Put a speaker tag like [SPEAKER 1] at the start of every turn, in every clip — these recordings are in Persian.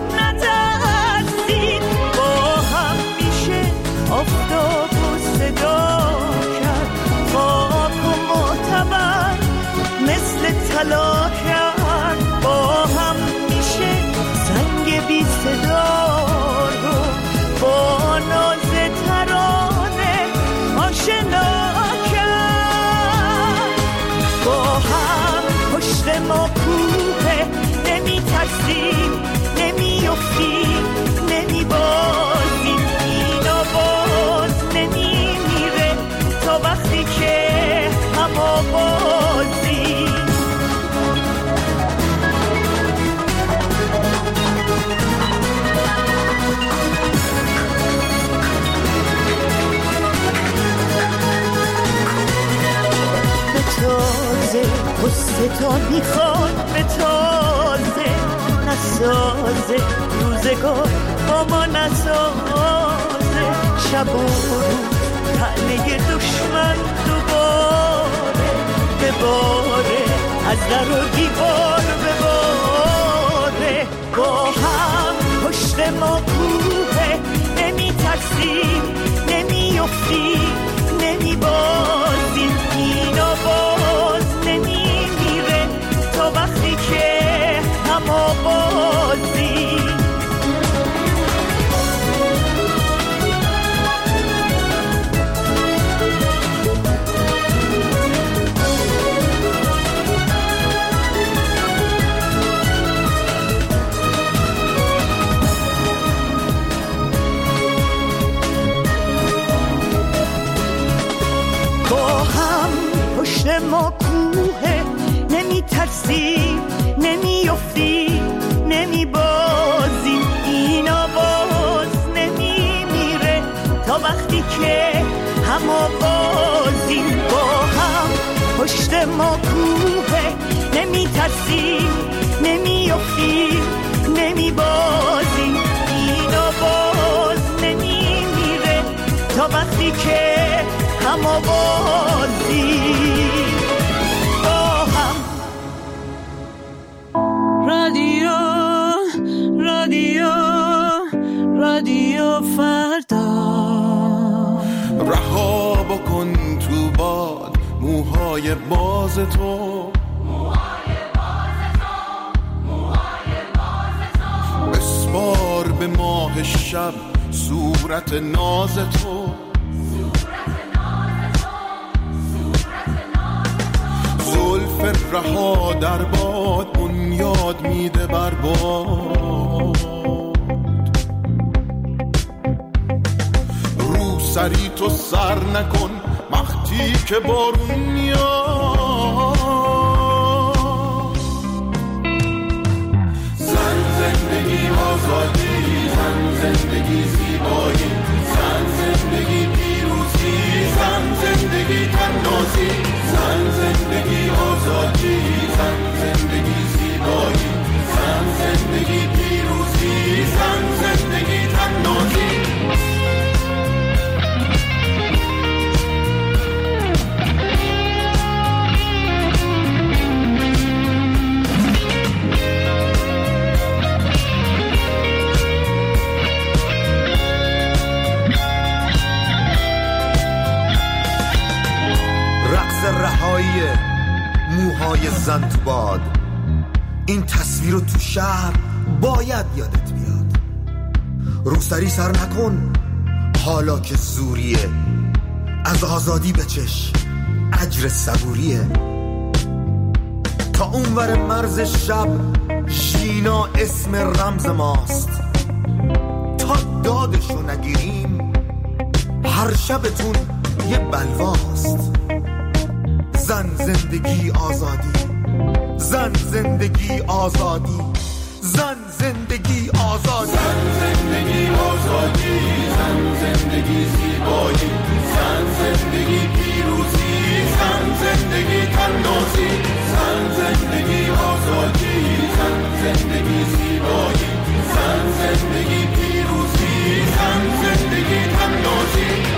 [SPEAKER 1] نترسید، با هم میشه آفتاب و صدا کرد، خاک و معتبر مثل طلا کرد، با هم میشه سنگ بی صدا رو با ناز ترانه آشنا کرد، با هم پشت ما کوه، نمی ترسیم نمی افتیم نمی بازیم، اینا باز نمی میره تا وقتی که هم آوازیم. به تازه قصه تا میخواد، به تازه نسازه روزگار با ما نسازه، شب و روز تنه دشمن دوباره بباره، از در و دیوار بباره، با هم پشت ما کوه، نمی ترسیم نمی افتیم نمی بازیم، اینا باز نمی میره تا وقتی که هم آوازیم. پشت ما کوه، نمی ترسیم نمی افتیم نمی بازیم، اینا باز نمی میره تا وقتی که هم آوازیم، با هم پشت ما کوه، نمی ترسیم نمی افتیم نمی بازیم، اینا باز نمی میره تا وقتی که هم آوازیم. رادیو فردا،
[SPEAKER 2] رها بکن تو باد موهای باز تو، بسپار به ماه شب صورت ناز تو، زلف رها در باد بنیاد میده بر باد، رو سری تو سر نکن وقتی که بارون میاد، زن زندگی آزادی، زن زندگی زیبایی، زن زندگی پیروزی، زن زندگی تنازی، زن زندگی آزادی، زن زندگی زیبایی، زن زندگی پیروزی، زن زندگی تنازی.
[SPEAKER 3] رهایی موهای زن تو باد، این تصویر رو تو شهر باید یادت بیاد، روسری سر نکن حالا که زوریه، از آزادی بچش اجر صبوریه، تا اونور مرز شب ژینا اسم رمز ماست، تا دادشو نگیریم هر شبتون یه بلواست، زن زندگی آزادی، زن زندگی آزادی، زن زندگی آزادی،
[SPEAKER 2] زن زندگی آزادی، زن زندگی زیبایی، زن زندگی پیروزی، زن زندگی تنازی، زن زندگی آزادی، زن زندگی زیبایی، زن زندگی پیروزی، زن زندگی تنازی.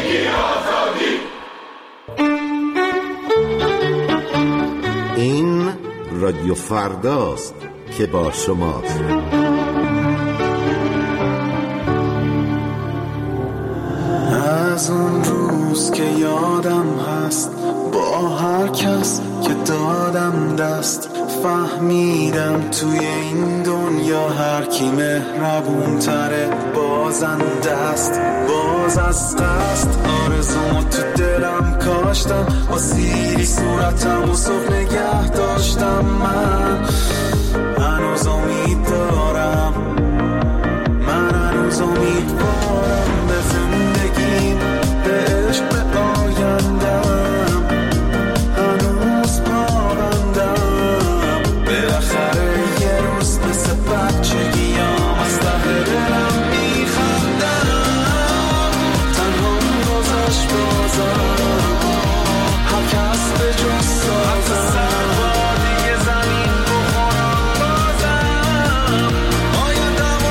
[SPEAKER 4] این رادیو فرداست که با شماست.
[SPEAKER 5] از اون روز که یادم هست با هر کس که دادم دست فهمیدم توی این دنیا هر کی مهربون تره بازنده است. باز از قصد آرزومو تو دلم کاشتم با سیری صورتم و صبح نگه داشتم. من هنوز امید دارم، من هنوز امیدوارم به زندگیم، به عشق، به آیندم. هنوز پابندم بالاخره یه روز مثل بچگیام از ته دلم میخندم. تنها گذاشت بازم هر کس به جز سازم دیگه زمین بخورم بازم آیندمو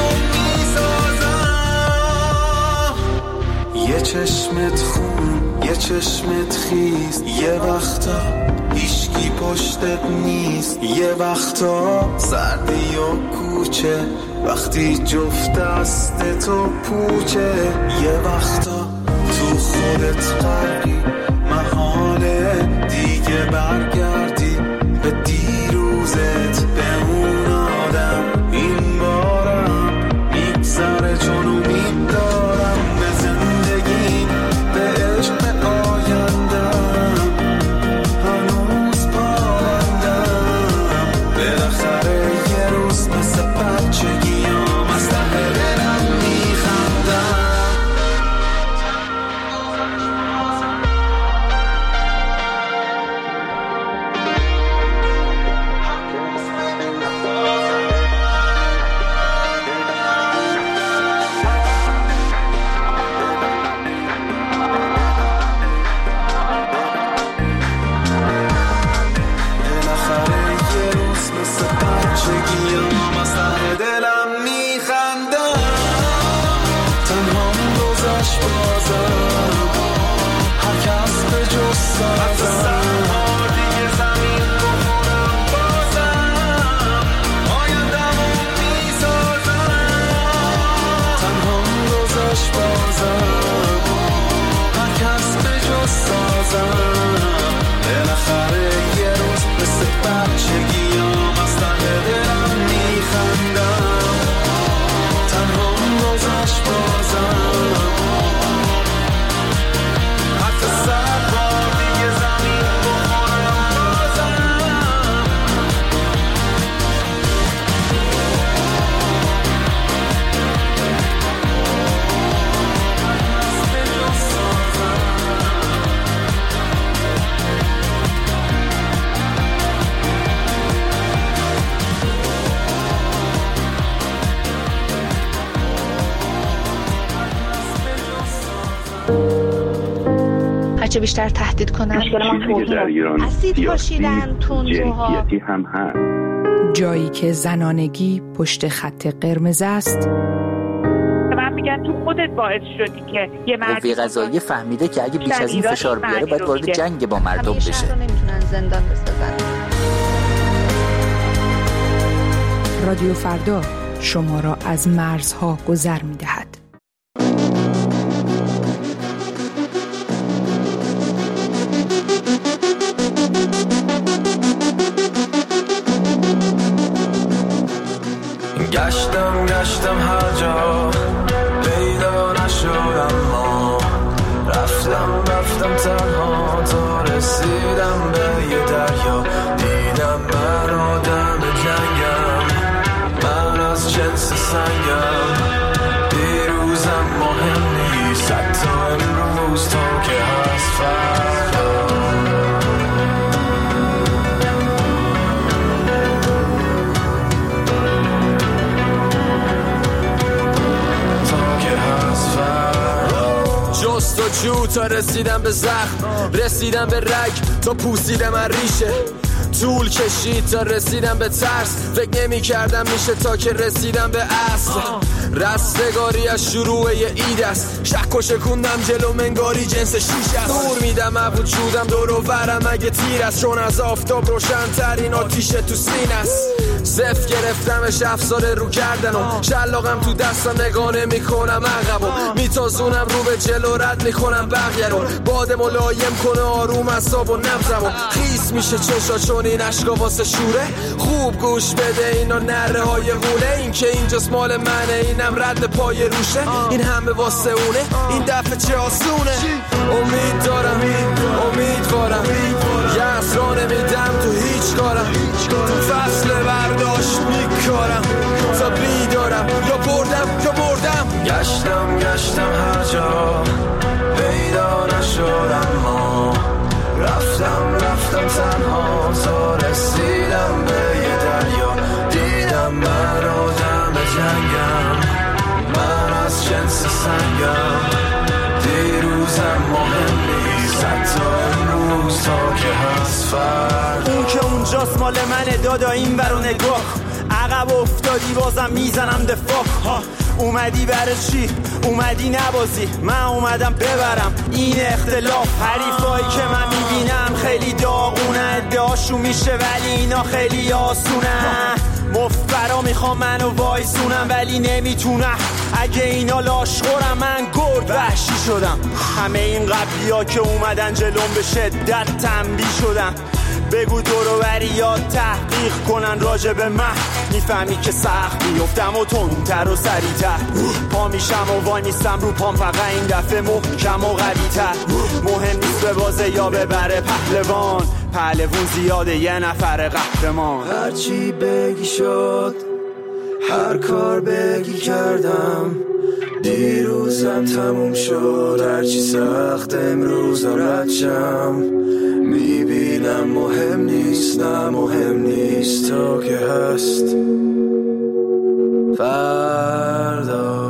[SPEAKER 5] میسازم. یه چشمت خون، یه چشمت خیز، یه وقتا هیچکی پشتت نیست، یه وقتا سردی و کوچه وقتی جفت دست تو پوچه، یه وقتا تو خودت غرقی محاله دیگه برگردی به دیروزت، به اون آدم. این بارم میگذره چون امید دارم به زندگیم، به عشق، به آیندم. هنوز پابندم بالاخره یه روز مثل بچگیام از ته دلم میخندم.
[SPEAKER 6] هرچه بیشتر تهدید کنن
[SPEAKER 7] در ایران
[SPEAKER 6] اسید پاشیدن تندروها
[SPEAKER 7] هم هست.
[SPEAKER 8] جایی که زنانگی پشت خط قرمز است.
[SPEAKER 9] من میگن تو خودت باعث شدی که یه مردی
[SPEAKER 10] قوه قضاییه فهمیده که اگه بیش از این فشار بیاره باید وارد جنگ با مردم بشه.
[SPEAKER 6] همیشه نمیتونن زندان بسازن.
[SPEAKER 8] رادیو فردا شما را از مرزها گذر می‌دهد.
[SPEAKER 5] گشتم هر جا پیدا نشدم، ما رفتم تنها تا رسیدم به یه دریا. دیدم من آدم جنگم، من از جنس سنگم. دیروزم مهم نیست حتی امروز تا که هست فردا. جستجو تا رسیدم به زخم، رسیدم به رگ تا پوسیدم از ریشه. طول کشید تا رسیدم به ترس، فکر نمی کردم میشه تا که رسیدم به اصل.
[SPEAKER 11] رستگاری از شروع یه اید است. شک و شکوندم جلو منگاری جنس شیش است. دور میدم مبود شودم دور و برم اگه تیر است، چون از آفتاب روشن ترین آتیش تو سین است. صف گرفتمش 7 سال رو کردنم، شلاقم تو دستم نگانه میکنم عقبم، میتازونم رو به جلو رد میکنم بقیه رو، باد ملایم کنه آروم اعصاب و نبضمو، خیس میشه چشا چون این عشقا واسه شوره. خوب گوش بده اینا نره های غوله، این که اینجاست مال منه اینم رد پای روشه، این همه واسه اونه این دفعه چه آسونه. امید دارم امیدوارم یه اسرا نمیدم تو هیچ کارم، تو فصل برداشت میکارم تا بیدارم یا بردم.
[SPEAKER 5] گشتم هر جا پیدا نشدم، ما رفتم تنها تا رسیدم به یه دریا، دیدم من آدم جنگم، من از جنس سنگم، دیروزم مهم نیست حتی امروز تا که هست فردا.
[SPEAKER 12] اون که اونجاست مال منه دادا این برو نگاه، عقب افتادی بازم میزنم دفاع. اومدی برای چی؟ اومدی نبازی، من اومدم ببرم این اختلاف. حریفایی که من میبینم خیلی داغونه، ادعاشو میشه ولی اینا خیلی آسونه. مفبرا میخوام منو وایسونم ولی نمیتونم، اگه اینا لاشخورم من گرد وحشی شدم. همه این قبلی ها که اومدن جلوم به شدت تنبیه شدم. بگو دورو بریات تحقیق کنن راجع به من، میفهمی که سخت بیفتم و تندتر و سریعتر، پا میشم و وای نیستم رو پام، فقط این دفعه محکم و قوی‌تر. مهم نیست به بازه یا ببره پهلوون زیاده یه نفر قهرمان.
[SPEAKER 5] هرچی بگی شد هر کار بگی کردم، دیروزم تموم شد هرچی سخت امروزم رد شم. میبینم مهم نیست نه مهم نیست تا که هست فردا.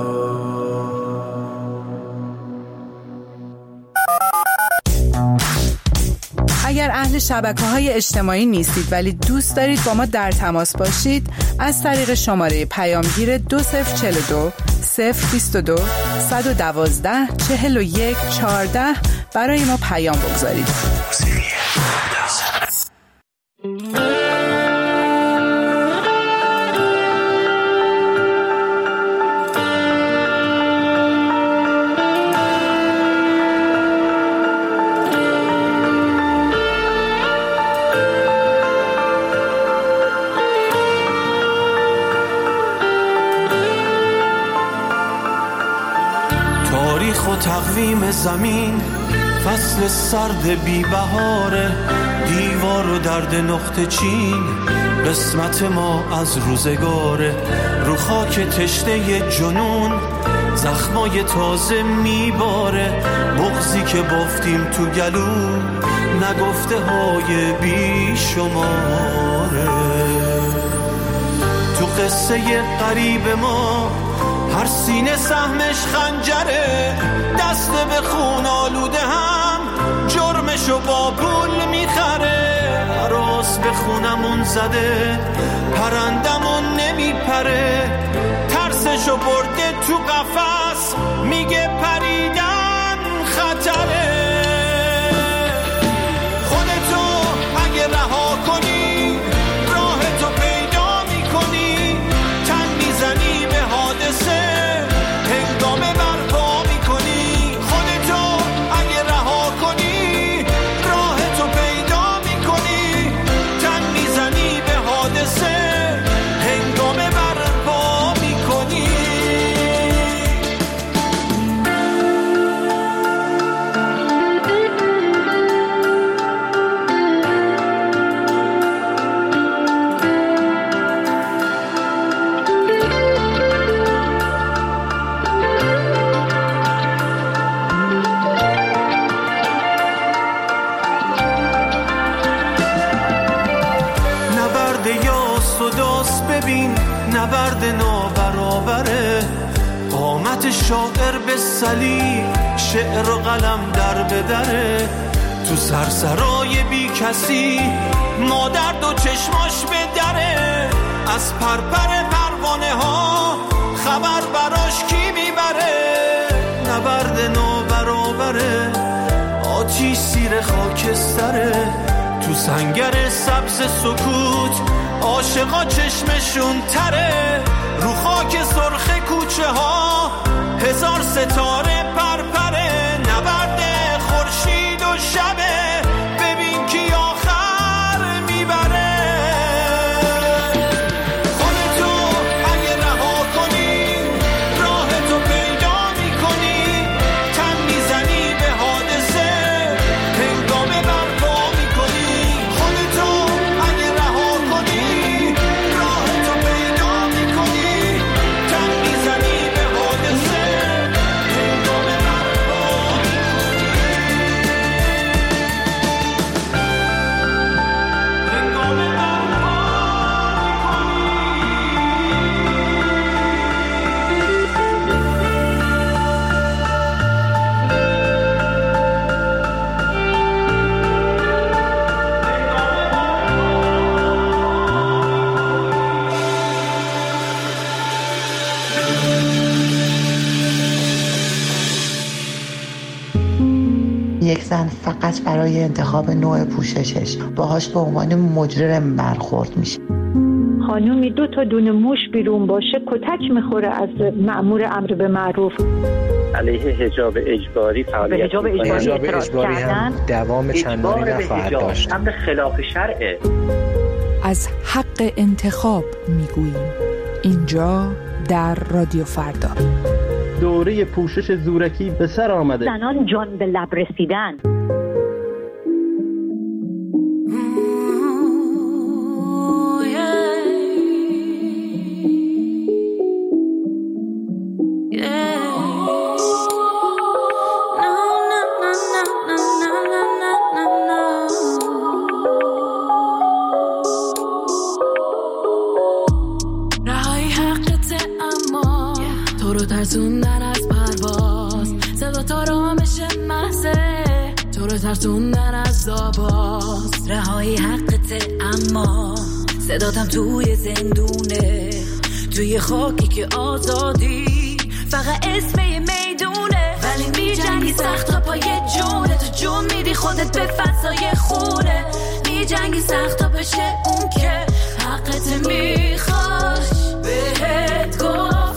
[SPEAKER 13] اگر اهل شبکه‌های اجتماعی نیستید ولی دوست دارید با ما در تماس باشید، از طریق شماره پیامگیر 2042 022 112 41 14 برای ما پیام بگذارید.
[SPEAKER 5] تاریخ و تقویم زمین فصل سرد بی بهاره، دیوار و درد نقطه چین قسمت ما از روزگاره. رو خاک تشنه جنون زخمای تازه میباره، بغضی که بافتیم تو گلو نگفته های بی شماره. تو قصه قریب ما هر سینه سهمش خنجره، دست به خون آلوده هم جرمشو با پول میخره. راست به خونمون زده پرندمون نمیپره، ترسشو برده تو قفس میگه پریدن خطره. خودتو اگه رها کنی راهتو پیدا میکنی، تن میزنی به حادثه هنگامه برپا میکنی. خودتو اگه رها کنی راهتو پیدا میکنی، تن میزنی به حادثه هنگامه برپا میکنی. ببین نبرد نابرابره، قامت شاعر به صلیب شعر و قلم در بدره. تو سرسرای بی کسی مادر دو چشماش به دره، از پرپر پروانه ها خبر براش کی میبره؟ نبرد نابرابره، آتیش زیر خاکستره، تو سنگر سبز سکوت عاشقا چشمشون تره، رو خاک سرخ کوچه ها هزار ستاره پرپره، نبرد خورشید و شبه، ببین کی آخر میبره. خودتو اگه رها کنی راهتو پیدا میکنی، تن میزنی به حادثه هنگامه برپا میکنی. خودتو اگه رها کنی راهتو پیدا میکنی، تن میزنی به حادثه هنگامه برپا
[SPEAKER 14] یک زن فقط برای انتخاب نوع پوششش باهاش به عنوان مجرم برخورد میشه.
[SPEAKER 15] خانومی 2 تا دونه موش بیرون باشه کتک میخوره از مأمور امر به معروف.
[SPEAKER 16] علیه حجاب اجباری فعالیت
[SPEAKER 15] حجاب اجباری
[SPEAKER 16] هم
[SPEAKER 17] دوام چندانی نخواهد داشت.
[SPEAKER 16] امر خلاف شرعه.
[SPEAKER 8] از حق انتخاب میگوییم اینجا در رادیو فردا.
[SPEAKER 17] دوره پوشش زورکی به سر آمده.
[SPEAKER 15] زنان جان به لب رسیدن.
[SPEAKER 18] ترسوندن از پرواز، صدا تا رامش محضه تو رو ترسوندن از آواز. رهایی حقته اما صداتم توی زندونه، توی خاکی که آزادی فقط اسم یه میدونه. ولی میجنگی سخت تا پای جونه، تو جون میدی خودت به فضای خونه. میجنگی سخت تا بشه اون که حقت میخواش. بهت گفتم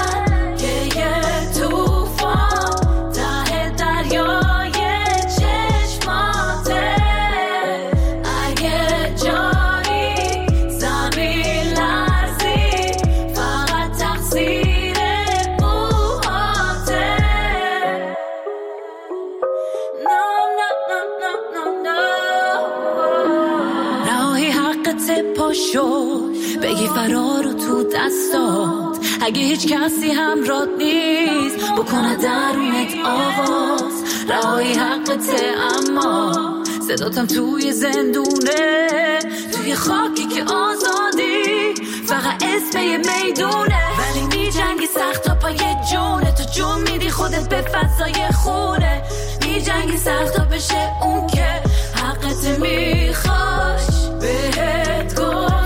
[SPEAKER 18] بگی فرارو تو دستات، اگه هیچ کسی همراهت نیست بکنه درونت آواز. رهایی حقته اما صداتم توی زندونه، توی خاکی که آزادی فقط اسم یه میدونه. ولی میجنگی سخت تا پای جونه، تو جون میدی خودت به فضای خونه. میجنگی سخت تا بشه اون که حقت میخواش. بهت گفتم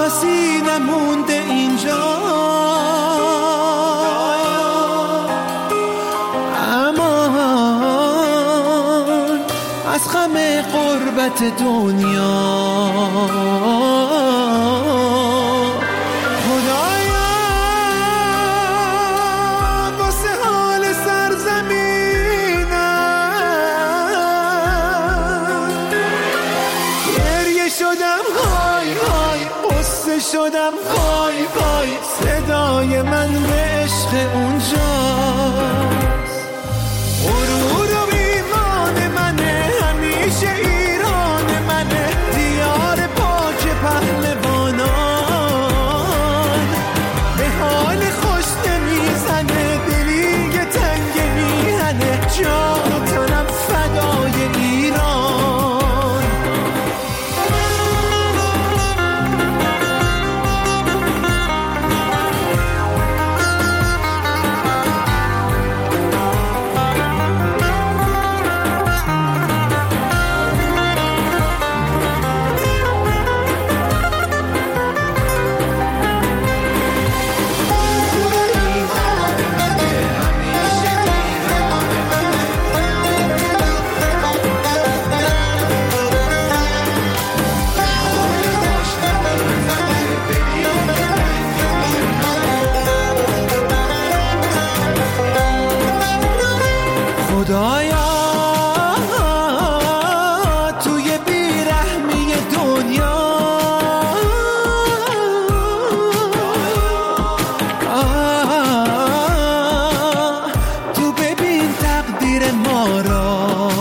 [SPEAKER 5] نفسی نمونده اینجا، امان از غم غربت دنیا. خدایا واسه حال سرزمینم گریه شدم، های های قصه شدم، های های صدای من به عشق اونجاست. غرور و ایمان منه، همیشه ایران منه، دیار پاک پهلوانان. به حال خوش نمیزنه، دلی یه تنگ میهنه، جان و تنم فدای ایران. خدایا توی بیرحمی دنیا تو ببین تقدیر ما را.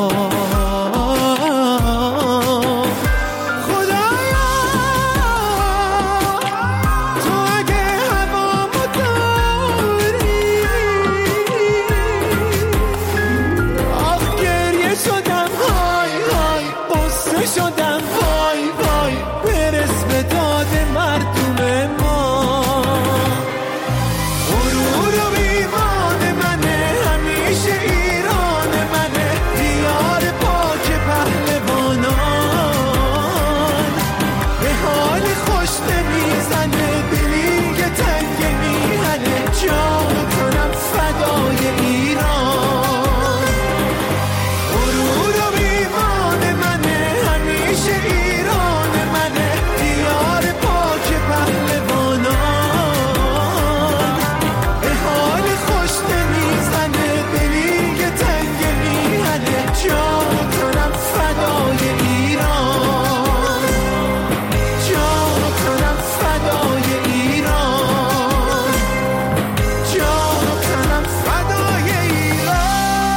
[SPEAKER 5] خدایا تو اگه هوامو داری، آخ گریه شدم، های های قصه شدم، وای وای برس به داد مردم ما. غرور و ایمان منه، همیشه ایران منه، دیار پاک پهلوانان. به حال خوش نمیزنه، دلی یه تنگ میهنه، جان و تنم فدای ایران. غرور و ایمان منه، همیشه ایران منه، دیار پاک پهلوانان. به حال خوش نمیزنه، دلی یه تنگ میهنه، جان و تنم فدای ایران. جان و تنم فدای ایران. جان و تنم فدای ایران.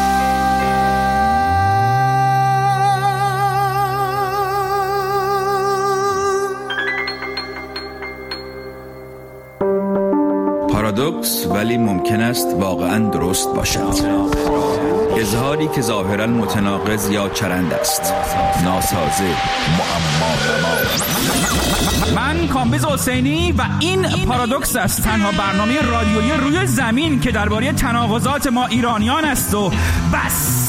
[SPEAKER 19] پارادوکس ولی ممکن است واقعا درست باشد. اظهاری که ظاهرا متناقض یا چرند است، ناسازه، معما.
[SPEAKER 20] من کامبیز حسینی و این پارادوکس است، تنها برنامه رادیویی روی زمین که درباره تناقضات ما ایرانیان است و بس.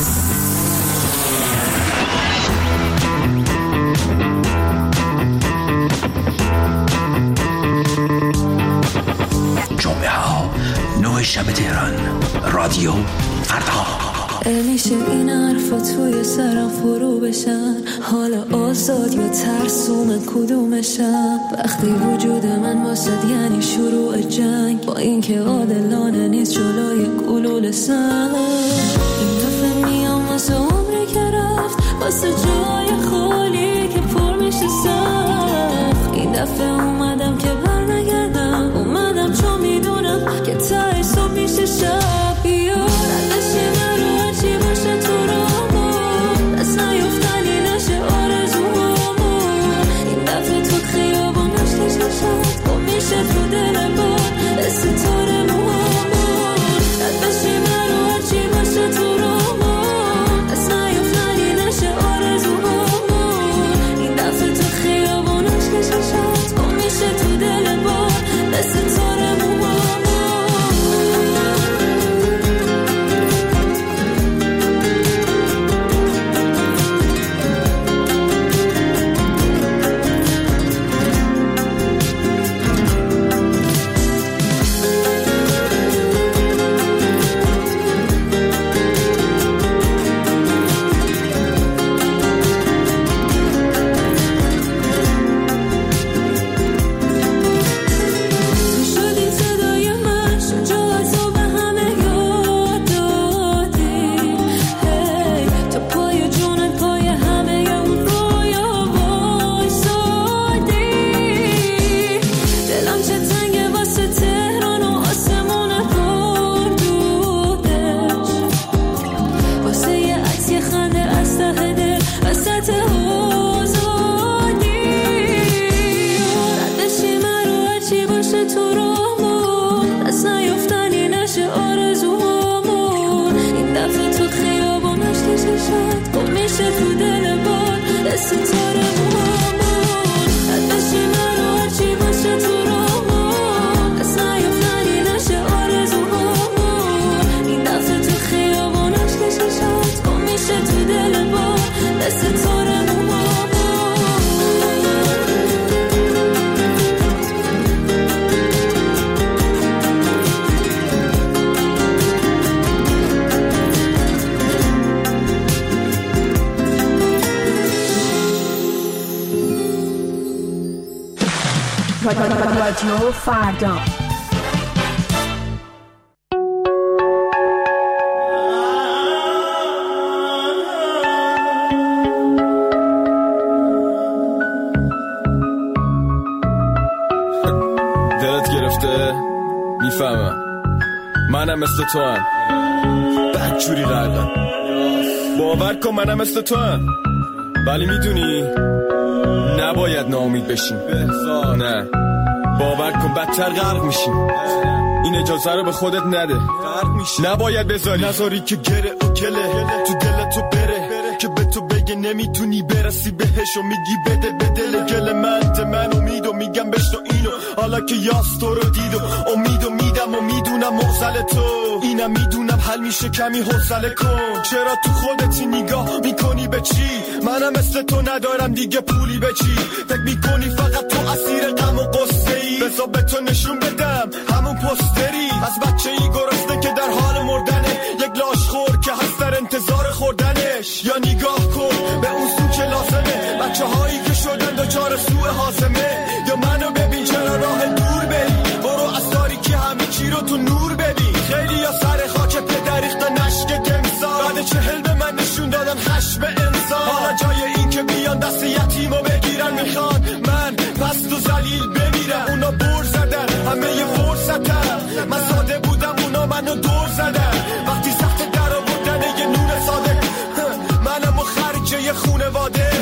[SPEAKER 21] جمعه ها 9 شب تهران، رادیو فردا.
[SPEAKER 18] میشه این حرفا توی سرم فرو بشن، حالا آزاد یا ترسو من کدومشم؟ وقتی وجود من واسد یعنی شروع جنگ، با اینکه عادلانه نیست جلوی گلوله سنگ. این دفعه میام واسه عمری که رفت، واسه جای خالی که پر میشه سخت. این دفعه اومدم که برنگردم، اومدم چون میدونم که ته صبح میشه شب. بیار ازش من رو هرچی باشه تو رامون، دست نیفتنی نشه آرزوهامون. این دفعه تو خیابونش که شد گم میشه تو دل بار ستاره موهامون. ازش من رو هرچی باشه تو رامون، دست نیفتنی نشه آرزوهامون. این دفعه تو خیابونش که شد گم میشه تو دل بار ستاره موهامون.
[SPEAKER 8] رادیو فردا.
[SPEAKER 11] دلت گرفته؟ میفهمم، منم مثل تو هم بدجوری غرقم. باور کن منم مثل تو هم، ولی میدونی نباید ناامید بشیم. نه، باور کن بدتر غرق میشیم. این اجازه رو به خودت نده، نباید نذاری که گره و کله تو دلت تو بره، که به تو بگه نمیتونی برسی بهش و میگی بده به دل گل من امیدو میگم بشتو اینو، حالا که یاس تو رو دید و امیدو میدم و میدونم مغزل تو اینم میدونم حل میشه کمی حوصله کن. چرا تو خودتی نگاه میکنی به چی؟ منم مثل تو ندارم دیگه پولی به چی؟ فکر میکنی فقط تو اسیر غم و قصه ای؟ بذار به تو نشون بدم همون پستری از بچه ای گرسنه که در حال مردنه، یک لاش خور که هست در انتظار خوردنش. یا نگاه کن به اون سو که لازمه، بچه هایی که شدن دچار سوء هاضمه. یا منو ببین چرا راه دور بری، برو از تاریکی همه چی رو تو نور ببین. خیلی یا سر خاک پدر ریختن نشک تمثال، بعد 40 به من نشون دادن خشم انسان. حالا جای این که بیان دست یتیمو بگیرن میخوان من پست و ذلیل بمیرم. اونا بر زدن همه یه فرصتم، من ساده بودم اونا منو دور زدن. وقتی سخت در آوردن یه نور ساده، منم و خرجه یه خونواده.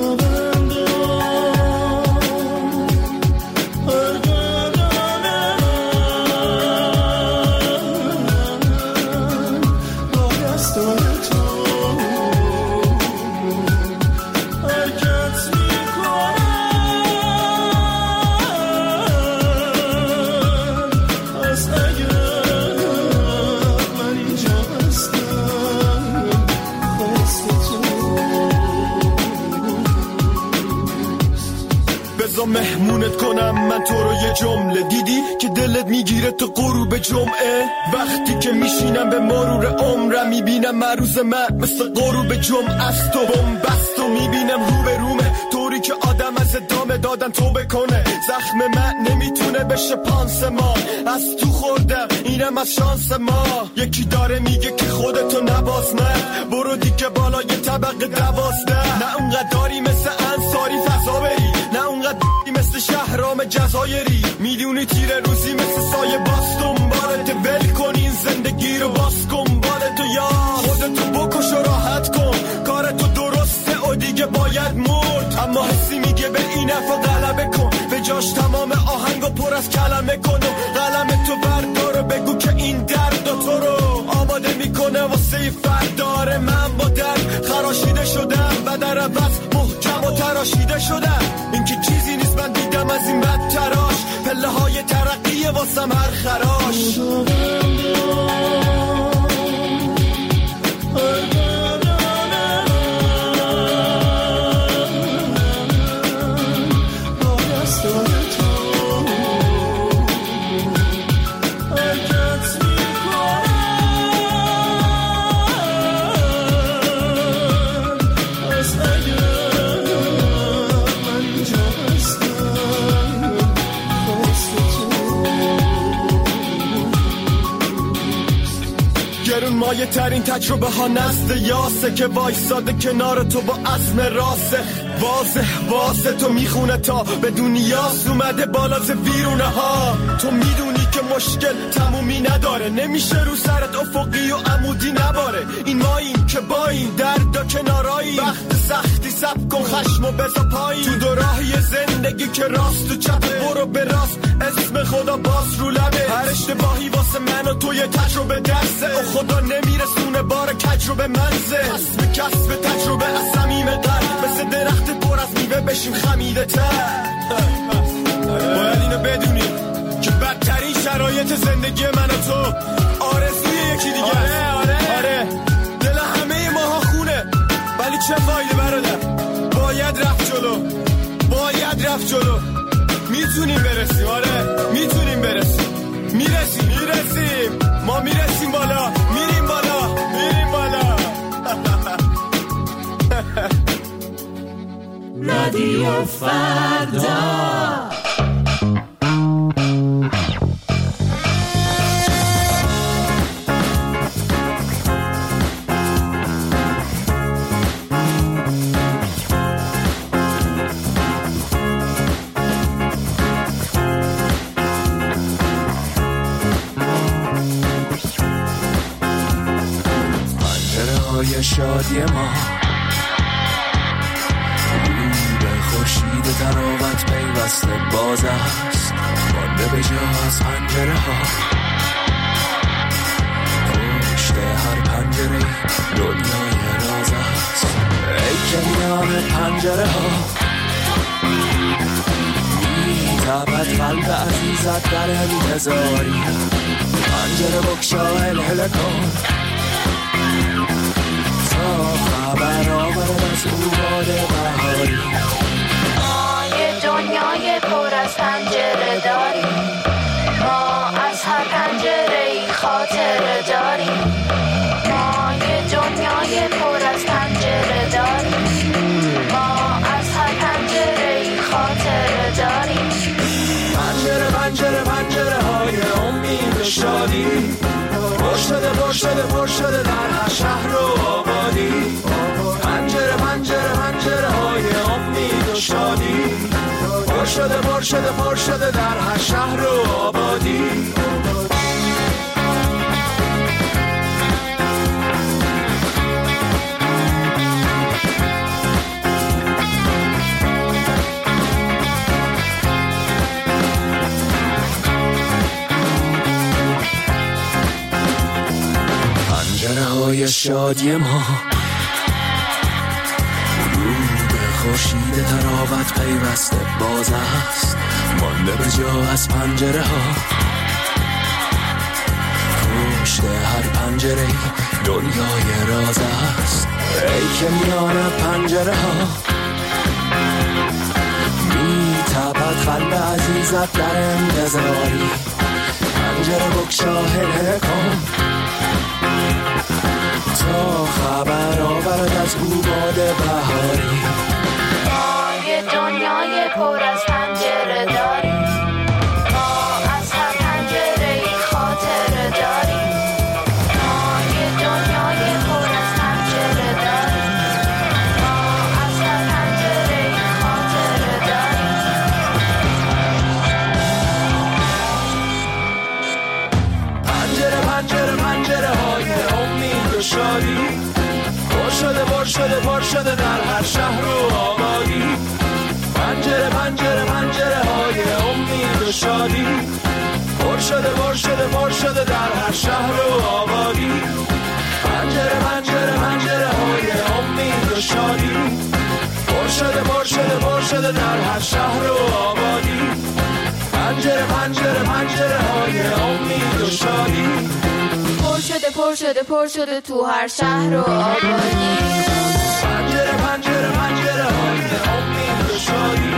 [SPEAKER 11] مهمونت کنم من تو رو یه جمله، دیدی که دلت میگیره تو غروب جمعه؟ وقتی که میشینم به مرور عمرم میبینم مروز من مثل غروب جمعه است. تو بومبست و میبینم رو به رومه، طوری که آدم از ادامه دادن تو بکنه. زخم من نمیتونه بشه پانسمان، از تو خوردم اینم از شانس ما. یکی داره میگه که خودتو نباز، من برو دیگه بالا یه طبقه 12. نه اونقدر داری مثل انصاری فضا بری، نه اونقدر مثل شهرام جزایری. میدونی تیره روزی مثل سایه باز دنبالت، ول کن این زندگی رو باز کن بالتو. یا خودتو بکش و راحت کن، کارتو درسته و دیگه باید مرد. اما حسی میگه به این حرفا غلبه کن، به جاش تمام آهنگو پر از کلمه کن و قلم تو بردار و بگو که این درد و تو رو آماده میکنه واسه فرداره. من با درد خراشیده شدم و در عوض محکم و تراشیده شدم. این که چیزی نیست من دیدم از این بد تراش، پله های ترقیه واسم هر خراش. مایه ترین تجربه ها نسل یاسه، که وایساده کنار تو با عزم راسه. واسه تو میخونه تا به دنیاست اومده بالا ز ویرونه ها. تو میدونی که مشکل تمومی نداره، نمیشه رو سرت افقی و عمودی نباره. این ماییم که با این درد و کنارایی، وقت سختی سب کن خشم و بزا پایی. تو دو راهی زندگی که راست و چپ، برو به راست اسم خدا باز رو لبه. هر اشتباهی واسه من و تو یه تجربه درسه، و خدا نمیرسونه بار کج به منزه. کسب تجربه از صمیم قلب، مثل درخت پر از میوه بشیم خمیده تر. باید اینو بدونی که بدترین شرایط زندگی من و تو آرزوی یکی دیگه. آره دل همه ماها خونه، ولی چه فایده برادر؟ باید رفت جلو. میتونیم برسیم، آره میتونیم برسیم. میرسیم ما، میرسیم بالا، میریم بالا.
[SPEAKER 18] رادیو فردا.
[SPEAKER 11] شادی ما به خورشید تراوت پیوسته باز است مانده به جا از پنجره ها پشت هر پنجره دنیای راز است ای که میان پنجره ها میتابد قلب عزیزت در انتظاری پنجره بکشا هل کن تا خبر آورد از او باد بهاری
[SPEAKER 18] ما یه دنیای پر از پنجره داریم ما از هر پنجره ای خاطره داریم ما یه دنیای پر از پنجره داریم ما از هر پنجره ای خاطره داریم
[SPEAKER 11] پنجره پنجره پنجره های امید شادی پر شده در هر شهر و آبادی پنجره پنجره پنجره های امید و شادی پر شده در هر شهر و آبادی پنجره های شادی ما رو به خورشید تراوت پیوسته باز است مانده به جا از پنجره ها پشت هر پنجره دنیای راز است ای که میان پنجره ها میتابد قلب عزیزت در انتظاری پنجره بکشا هل کن تا خبر آورد از او باد بهاری
[SPEAKER 18] ما یه دنیای پر از پنجره داریم ما از هر پنجره ای خاطره داریم ما یه دنیای پر از پنجره داریم ما از هر پنجره ای خاطره داریم
[SPEAKER 11] پنجره پنجره پنجره های امید و شادی پر شده در هر شهر و آبادی پنجره پنجره پنجره های امید و شادی پر شده در هر شهر و آبادی پنجره پنجره پنجره های امید و شادی پر شده در هر شهر و آبادی پنجره پنجره پنجره های امید و شادی
[SPEAKER 18] پر شده تو هر شهر و آبادی
[SPEAKER 11] پنجره پنجره پنجره های امید و شادی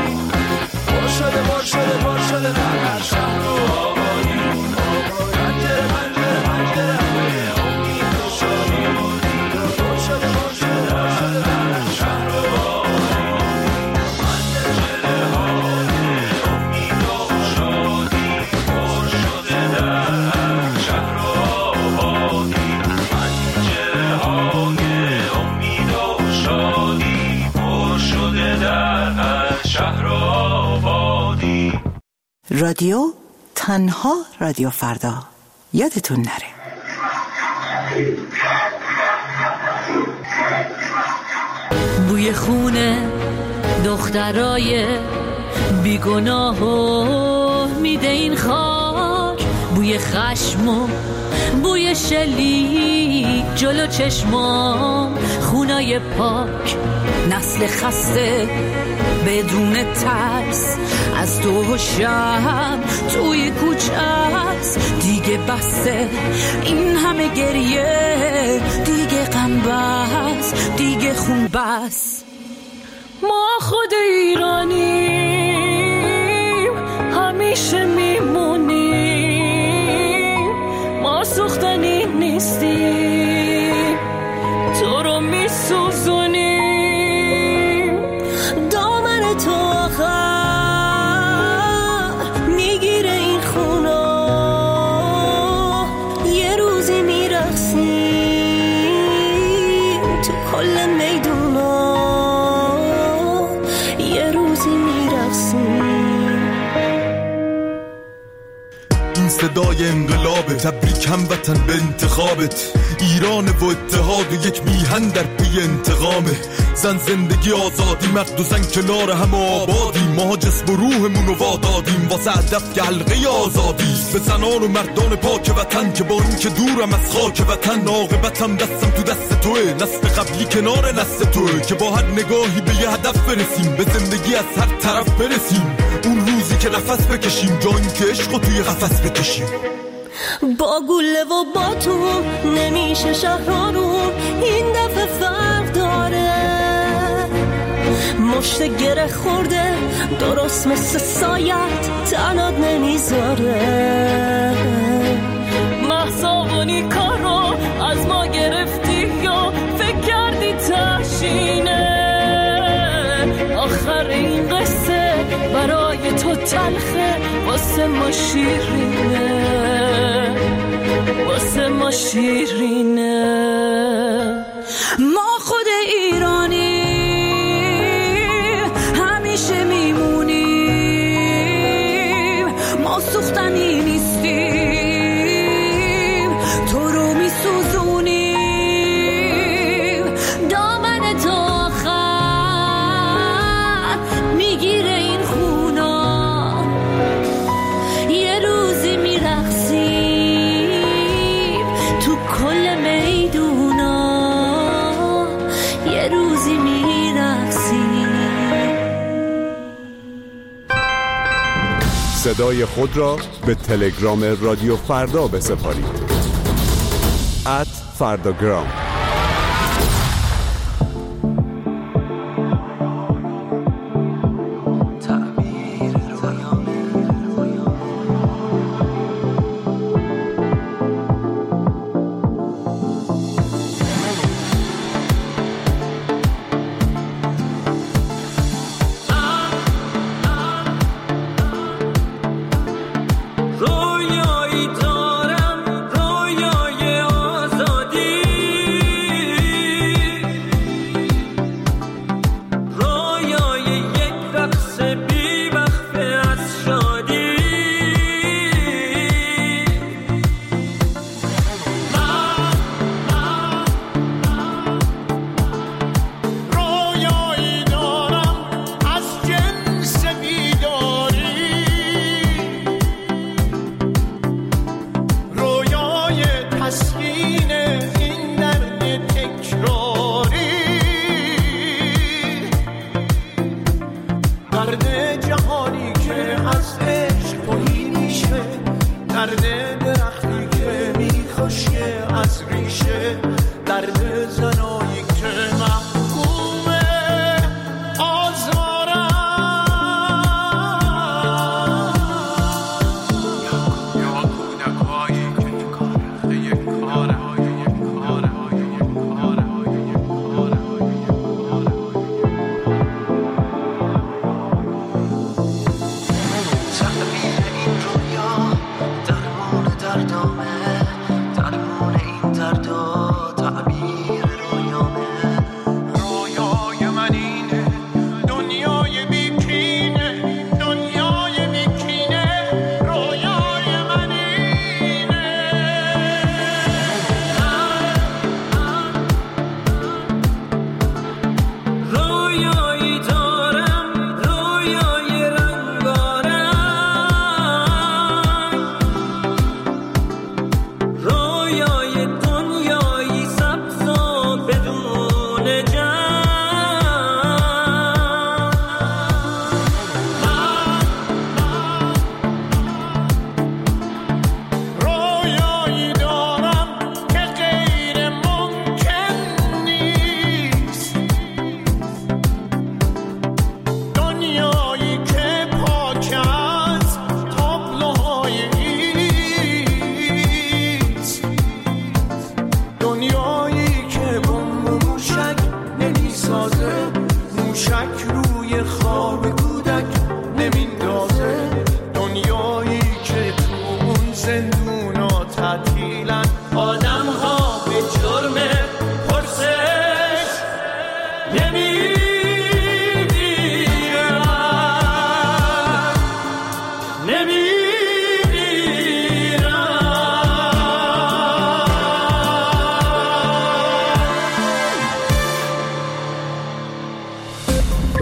[SPEAKER 11] پر شده در هر شهر و آبادی پنجره پنجره پنجره های امید و شادی پر شده در هر شهر و آبادی پنجره های امید و شادی پر شده در هر شهر و آبادی پنجره های امید و شادی پر شده در هر شهر و آبادی
[SPEAKER 1] رادیو تنها رادیو فردا یادتون نره
[SPEAKER 18] بوی خونه دخترای بیگناه و میده این خاک بوی خشم و بوی شلیک جلو چشمام خونای پاک نسل خسته بدون ترس از تو شب توی کوچه است دیگه بسته این همه گریه دیگه غم بس دیگه خون بس ما خود ایرانیم همیشه میمونیم ما سوختنی نیستیم تو رو میسوزونیم دامن تو آخر میگیره این خونا یه روزی میرقصیم تو کل میدونا یه روزی میرقصیم
[SPEAKER 2] این صدای انقلابه. تبریک هموطن به انتخابت. ایران و اتحاد و یک میهن در پی انتقامه. زن زندگی آزادی، مرد و زن کنار هم آبادی. ما جسم و روحمون رو وادادیم واسه هدف که حلقه آزادی. به زنان و مردان پاک وطن که با این که دورم از خاک وطن، عاقبتم دستم تو دست توه. نسل قبلی کنار نسل توه که با هر نگاهی به یه هدف برسیم، به زندگی از هر طرف برسیم. اون روزی که نفس بکشیم، جا این که عشقو توی قفس بکشیم.
[SPEAKER 18] با گله و با تو نمیشه شهرارون، این دفعه فرق داره. مشت گره خورده درست مثل سایت تنات نمیذاره. محصابانی کارو از ما گرفتی یا فکر کردی تشینه. آخر این قصه برای تو تلخه، واسه ما شیرینه، واسه ما شیرینه. ما خود ایرانی همیشه میمونیم، ما سوختنی نیستیم، تو رو میسوزونیم. دامن تا آخر میگیره این خونا، یه روزی میرقصیم تو کل میدونا، یه روزی میرقصیم.
[SPEAKER 3] صدای خود را به تلگرام رادیو فردا بسپارید. @فرداگرام.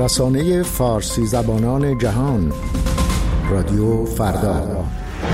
[SPEAKER 4] رسانه فارسی زبانان جهان، رادیو فردا.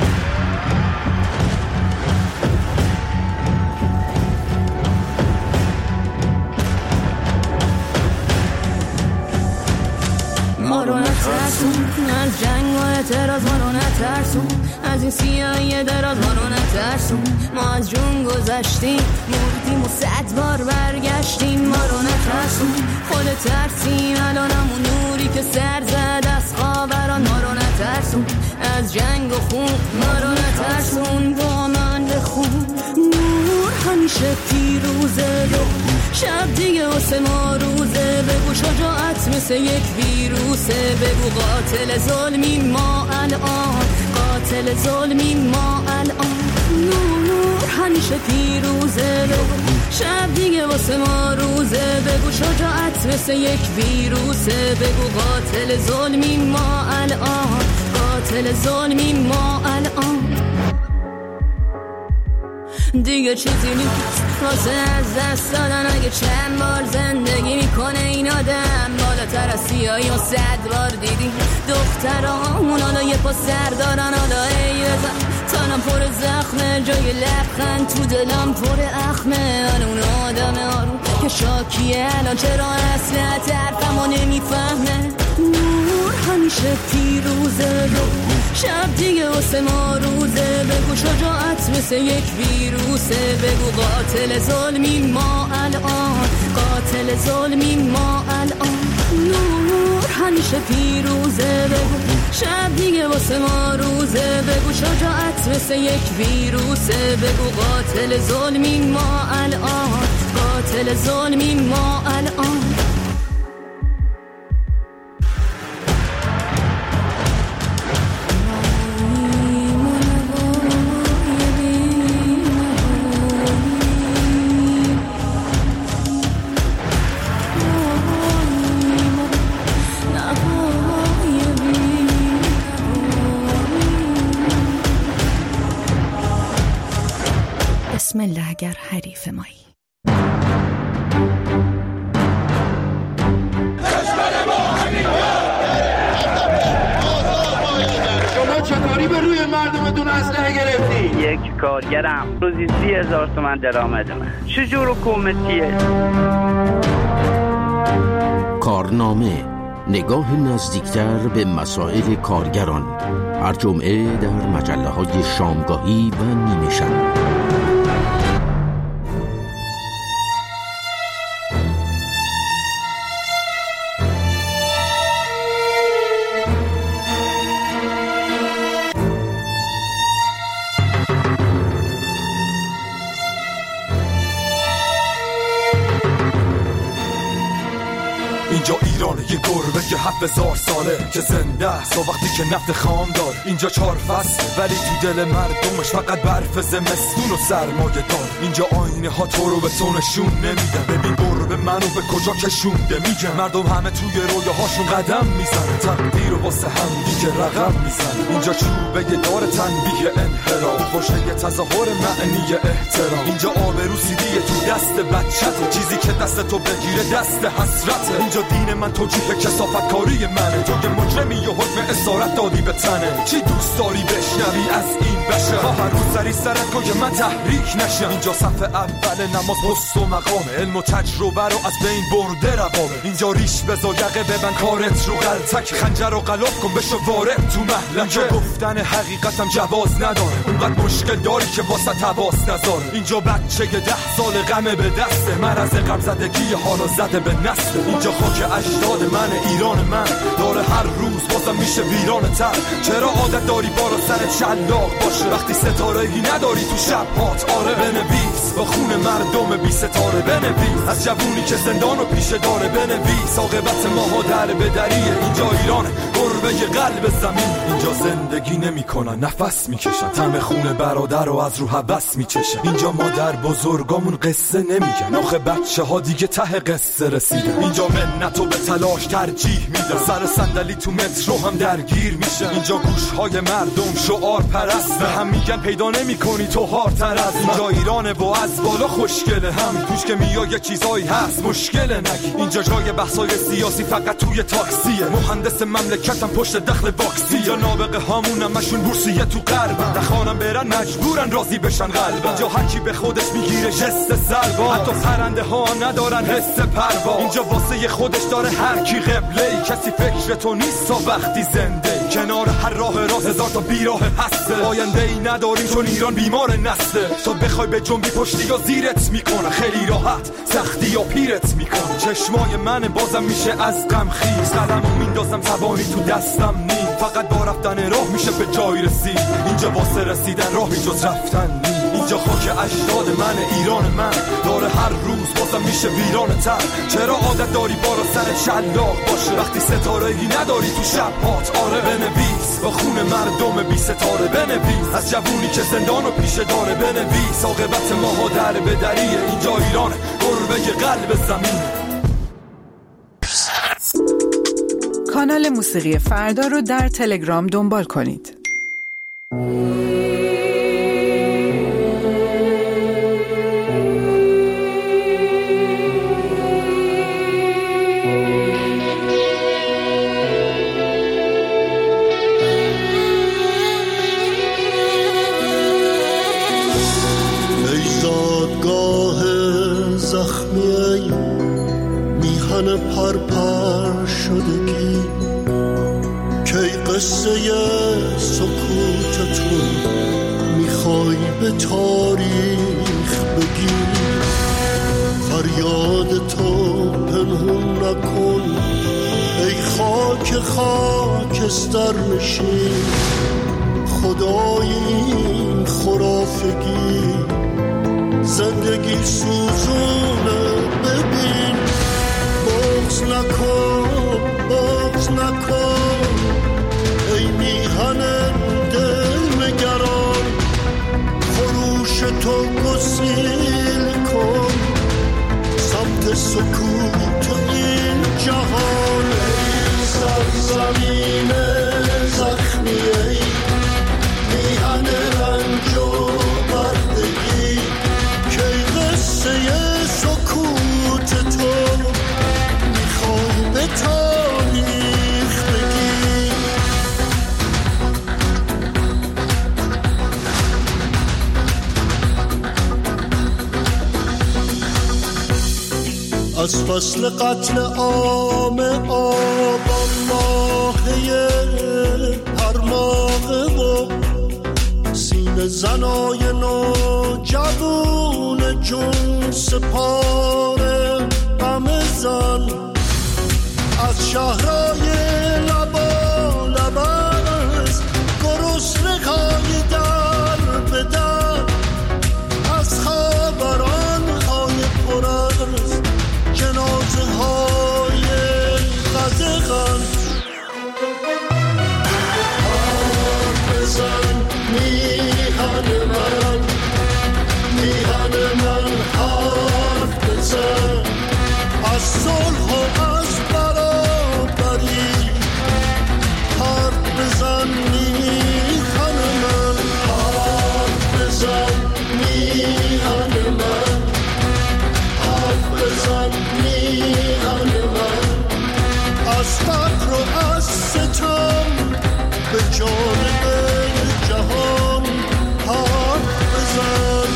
[SPEAKER 18] ما رو نترسون از جنگ و اعتراض، ما رو نترسون از این سیاهی دراز، ما رو نترسون. ما از جون گذشتیم، مردیم و 100 بار برگشتیم. ما رو نترسون، خود ترسیم الان همون نوری که سر زد از خاوران. ما رو نترسون از جنگ و خون، ما رو نترسون با من بخون. نور همیشه پیروزه، شب دیگه واسه ما روزه. بگو شجاعت مثل یک ویروسه، بگو قاتل ظلمی ما الان، قاتل ظلمی ما الان. نور همیشه پیروزه، بگو شب دیگه واسه ما روزه. بگو شجاعت مثل یک ویروسه، بگو قاتل ظلمی ما الان، قاتل ظلمی ما الان. دیگه چیزی نیست واسه از دست دادن، اگه چند بار زندگی میکنه این آدم. بالاتر از سیاهی و 100 بار دیدی دخترامون حالا یه پا سر دارن. حالا ای بزن تنم پر زخمه، جای لبخند تو دلم پر اخمه. اون آدم آروم که شاکیه الان چرا اصلت حرفمو نمیفهمه. نور همیشه پیروزه، شب دیگه واسه ما روزه. بگو شجاعت مثل یک ویروسه، بگو قاتل ظلمی ما الان، قاتل ظلمی ما الان. نور همیشه پیروزه، بگو شب دیگه واسه ما روزه. بگو شجاعت مثل یک ویروسه، بگو قاتل ظلمی ما الان، قاتل ظلمی ما الان. بسم الله اگر حریف مایی.
[SPEAKER 22] شما چطوری به روی مردمتون اسلحه گرفتی؟
[SPEAKER 16] یک کارگرم روزی 30,000 تومان درآمد من. چجور حکومتیه؟
[SPEAKER 21] کارنامه، نگاه نزدیکتر به مسائل کارگران، هر جمعه در مجله‌های شامگاهی و نیمه شب.
[SPEAKER 2] اینجا ایرانه، یه گربه که 7,000 ساله که زنده است و وقتی که نفت خام دار. اینجا 4 فصل ولی تو دل مردمش فقط برف زمستون و سرمایه دار. اینجا آینه ها تو رو به تو نشون نمیدن، ببین گربه منو به کجا کشونده. میگن مردم همه توی رویاهاشون قدم میزنن، تقدیر و واسه هم دیگه رقم میزنن. اینجا چوبه دار تنبیه انحراف، پشته تظاهر معنی احترام. اینجا آبرو سیدیه تو دست بچته، چیزی که دست تو بگیره دست حسرته. اینجا دین من توجیه کثافت کاری منه، تو که مجرمی و حکم اسارت دادی به تنه. چی دوست داری بشنوی از این بشر؟ هر روز سری سرت کن که من تحریک نشم. اینجا صف اول نماز پست و مقامه، علم و تجربه رو از بین برده روامه. اینجا ریش بزا یقه ببن کارت رو غلطک، خنجر رو غلاف کن بشو وارد تو محلکه. اینجا گفتن حقیقتم جواز نداره، اونقدر مشکل داری که واسه تواس نذاره. اینجا بچه 10 سال غمه به دسته، مرض غم زدگی حالا زده به نسل. اینجا خاک اجداد من، ایران من داره هر روز بازم میشه ویران تر. چرا عادت داری بالا سر شلاق باشه وقتی ستاره‌ای نداری تو شب هات؟ آره بنویس با خون مردم بی ستاره، بنویس از جوونی که زندان و پیشه داره، بنویس عاقبت ماها در به دریه. اینجا ایرانه، گربه قلب زمین. اینجا زندگی نمیکنن، نفس میکشن، طعم خون برادر رو از رو هوس میچشن. اینجا مادر بزرگامون قصه نمیگن، آخه بچه ها دیگه ته قصه رسیدن. اینجا منتو به تلاش ترجیح میدن، سر صندلی تو مترو هم درگیر میشه. اینجا گوشهای مردم شعار پرست، به هم میگن پیدا نمیکنی تو هارتر از. اینجا ایرانه و از بالا خوشگله، هم توش که میای یه چیزایی هست مشکل نگی. اینجا جای بحثای سیاسی فقط توی تاکسیه. مهندس مملکتم پشت دخل باکسی، یا نابغه هامونم مشون بورسیه تو قلبم. نخوانم برن مجبورن راضی بشن قلبم. اینجا هر کی به خودش میگیره جست سربا، حتی پرنده ها ندارن حس پروا. اینجا واسه خودش داره هر کی قبله، کسی فکر تو نیست تا وقتی زنده. کنار هر راه راست هزار تا بیراه هسته، آینده ای نداریم چون ایران بیمار نسته. تو بخوای به جنبی پشتی یا زیرت میکنه، خیلی راحت سختی یا پیرت میکنه. چشمای من بازم میشه از غم خیز، قلمو میندازم زبانی تو دستم نی. فقط با رفتن راه میشه به جای رسید، اینجا واسه رسیدن راهی جز رفتن نی. اینجا خاک اجداد من، ایران من داره هر روز بازم میشه ویران تر. چرا عادت داری بالا سر شلاق باشه وقتی ستاره‌ای نداری تو شبات؟ آره بنویس با خون مردم بی ستاره، بنویس از جوونی که زندانو پیشه داره، بنویس عاقبت ماها در به دریه. اینجا ایران گربه قلب زمین.
[SPEAKER 13] کانال موسیقی فردا رو در تلگرام دنبال کنید.
[SPEAKER 7] پرپر شدگی کی قصه سکوتتون میخوای به تاریخ بگی؟ فریاد تو پنهون نکن ای خاک خاکستر نشین، خدای این خرافگی زندگی سوزونه. ببین بغض نکن، بغض نکن ای میهن دل نگران، خروش تو گسیل کن سمت سکوت این جهان. ای سرزمین زخمی، ای میهن رنج و بردگی، کی قصه سکوت تو به تاریخ بگی؟ از فصل قتل عام آبان ماهی هر ماهه و سینه زنای نو جوون جون سپاره همه زن از شهرهای لبا لبست، گرسنه های در به در، از خبران های پرست، جنازه های قدغن. حرف بزن میهن من، میهن من حرف بزن از صلح و از برابری. حرف بزن میهن من، حرف بزن میهن من، حرف بزن میهن من از فقر و از ستم به جانب جهان. حرف بزن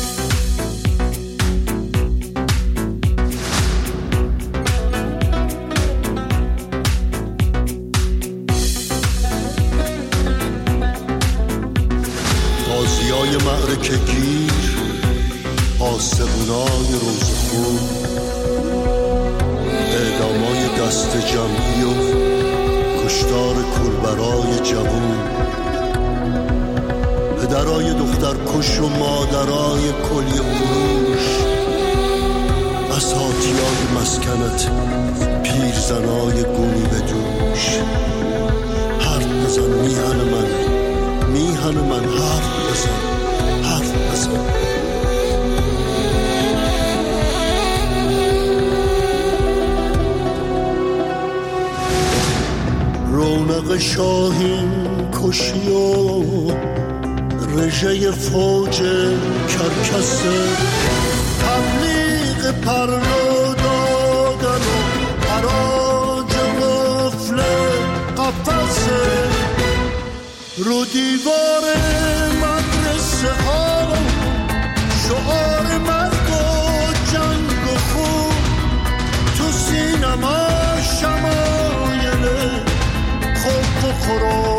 [SPEAKER 7] غازیای معرکه گیر، آسمونای روزخون، اعدامای دست جمعی و کشتار کولبرای جوون، پدرای دختر کش و مادرای کلیه فروش، اساتیای مسکنت پیرزنای گونی به دوش. حرف بزن میهن من، میهن من حرف بزن، حرف بزن. رونق شاهین کشی و رژه فوج کرکسه، تبلیغ پرنود رو دیوار مدرسه ها شعار مرگ و جنگ و خون، تو سینما شمایل خوب و خورو